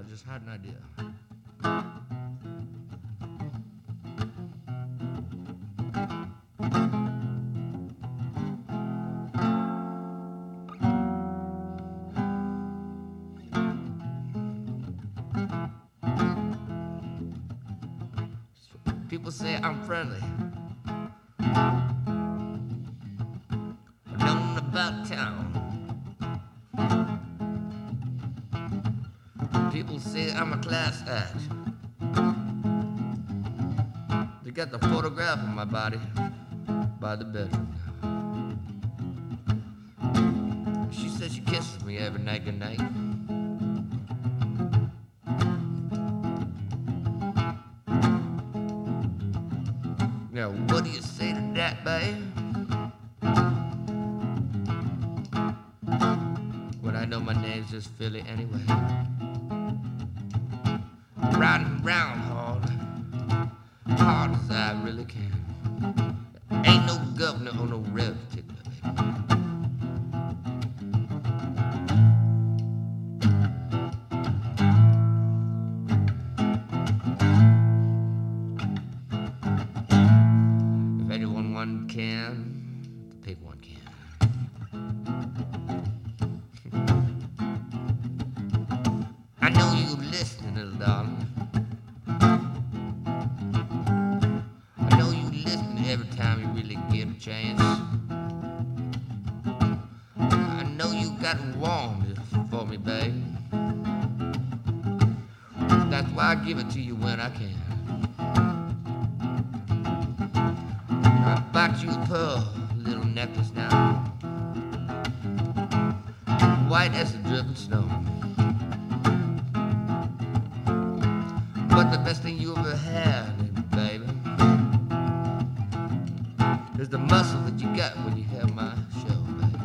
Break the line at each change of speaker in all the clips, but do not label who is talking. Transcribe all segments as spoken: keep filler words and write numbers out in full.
I just had an idea. People say I'm friendly. I'm known about town. People say I'm a class act. They got the photograph of my body by the bedroom. She says she kisses me every night, good night. Now, what do you say to that, babe? When I know my name's just Philly anyway. Riding around hard, hard as I really can. Ain't no governor on no rev tickler, baby. If anyone one can, the pig one can. I know you listening, little darling. I know you listening every time you really get a chance. I know you got warm for me, babe. That's why I give it to you when I can. I bought you a pearl little necklace now, white as the driven snow. But the best thing you ever had, baby, is the muscle that you got when you have my show, baby.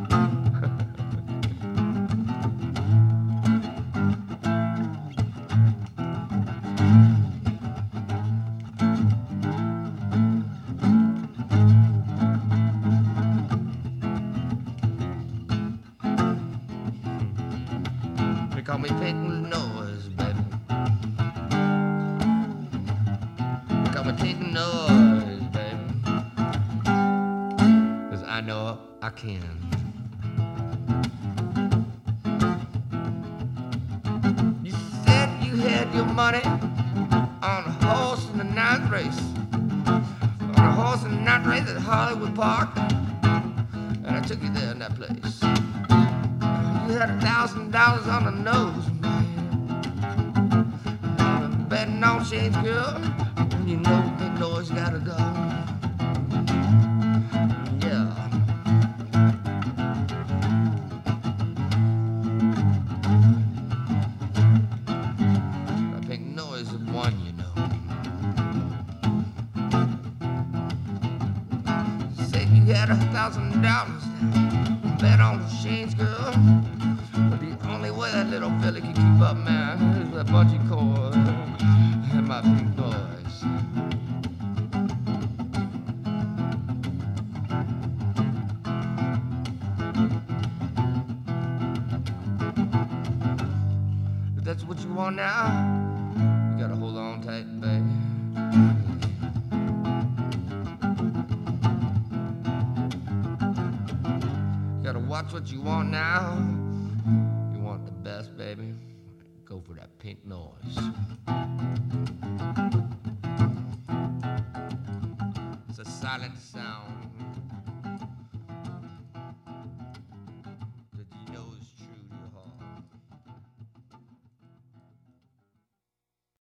They call me Pink Noise, baby. They call me Pink Noise, baby. 'Cause I know I can. You said you had your money on a horse in the ninth race. On a horse in the ninth race at Hollywood Park. And I took you there in that place. You had a thousand dollars on the nose, man. Betting on Shane's girl. And you know Big Noise gotta go. Yeah. That Big Noise is one, you know. Said you had a thousand dollars. Bet on Shane's girl. But the only way that little fella can keep up, man, is with a bunch of chords and my Pink Noise. If that's what you want now, you gotta hold on tight, baby. Watch what you want now. You want the best, baby? Go for that Pink Noise. It's a silent